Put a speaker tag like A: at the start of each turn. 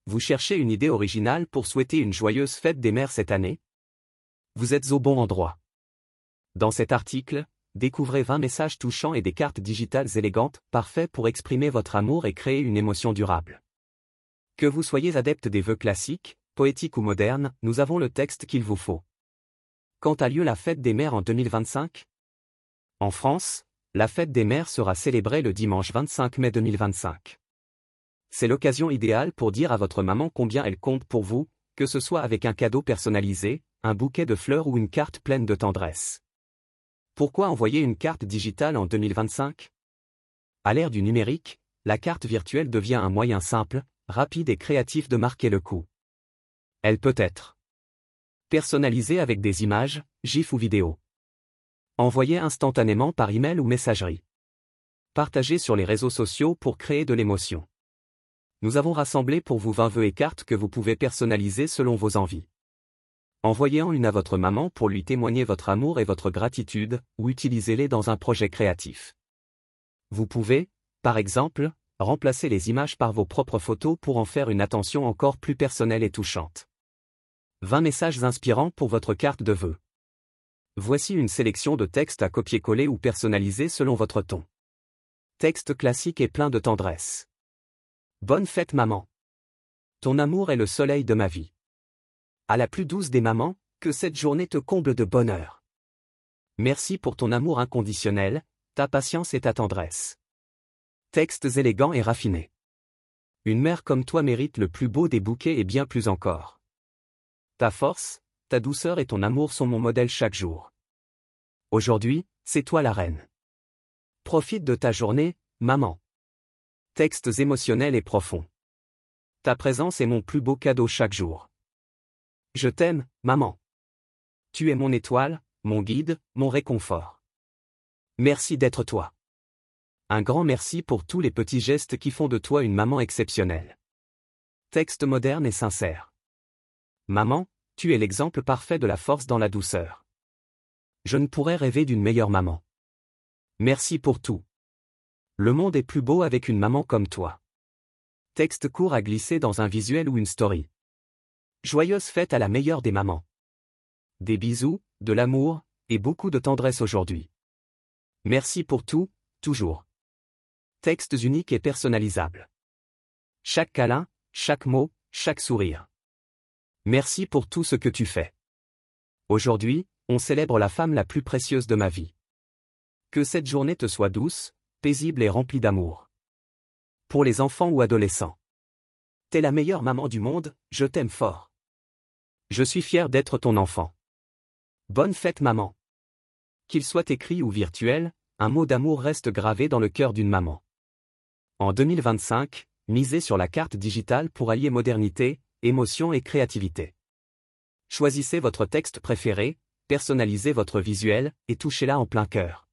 A: Vous cherchez une idée originale pour souhaiter une joyeuse fête des mères cette année? Vous êtes au bon endroit. Dans cet article, découvrez 20 messages touchants et des cartes digitales élégantes, parfaits pour exprimer votre amour et créer une émotion durable. Que vous soyez adepte des vœux classiques, poétiques ou modernes, nous avons le texte qu'il vous faut. Quand a lieu la fête des mères en 2025? En France, la fête des mères sera célébrée le dimanche 25 mai 2025. C'est l'occasion idéale pour dire à votre maman combien elle compte pour vous, que ce soit avec un cadeau personnalisé, un bouquet de fleurs ou une carte pleine de tendresse. Pourquoi envoyer une carte digitale en 2025? À l'ère du numérique, la carte virtuelle devient un moyen simple, rapide et créatif de marquer le coup. Elle peut être personnalisée avec des images, gifs ou vidéos. Envoyée instantanément par email ou messagerie. Partagée sur les réseaux sociaux pour créer de l'émotion. Nous avons rassemblé pour vous 20 vœux et cartes que vous pouvez personnaliser selon vos envies. Envoyez-en une à votre maman pour lui témoigner votre amour et votre gratitude, ou utilisez-les dans un projet créatif. Vous pouvez, par exemple, remplacer les images par vos propres photos pour en faire une attention encore plus personnelle et touchante. 20 messages inspirants pour votre carte de vœux. Voici une sélection de textes à copier-coller ou personnaliser selon votre ton. Texte classique et plein de tendresse. Bonne fête maman. Ton amour est le soleil de ma vie. À la plus douce des mamans, que cette journée te comble de bonheur. Merci pour ton amour inconditionnel, ta patience et ta tendresse. Textes élégants et raffinés. Une mère comme toi mérite le plus beau des bouquets et bien plus encore. Ta force, ta douceur et ton amour sont mon modèle chaque jour. Aujourd'hui, c'est toi la reine. Profite de ta journée, maman. Textes émotionnels et profonds. Ta présence est mon plus beau cadeau chaque jour. Je t'aime, maman. Tu es mon étoile, mon guide, mon réconfort. Merci d'être toi. Un grand merci pour tous les petits gestes qui font de toi une maman exceptionnelle. Texte moderne et sincère. Maman, tu es l'exemple parfait de la force dans la douceur. Je ne pourrais rêver d'une meilleure maman. Merci pour tout. Le monde est plus beau avec une maman comme toi. Texte court à glisser dans un visuel ou une story. Joyeuse fête à la meilleure des mamans. Des bisous, de l'amour, et beaucoup de tendresse aujourd'hui. Merci pour tout, toujours. Textes uniques et personnalisables. Chaque câlin, chaque mot, chaque sourire. Merci pour tout ce que tu fais. Aujourd'hui, on célèbre la femme la plus précieuse de ma vie. Que cette journée te soit douce, paisible et remplie d'amour. Pour les enfants ou adolescents. T'es la meilleure maman du monde, je t'aime fort. Je suis fier d'être ton enfant. Bonne fête maman. Qu'il soit écrit ou virtuel, un mot d'amour reste gravé dans le cœur d'une maman. En 2025, misez sur la carte digitale pour allier modernité, émotion et créativité. Choisissez votre texte préféré, personnalisez votre visuel, et touchez-la en plein cœur.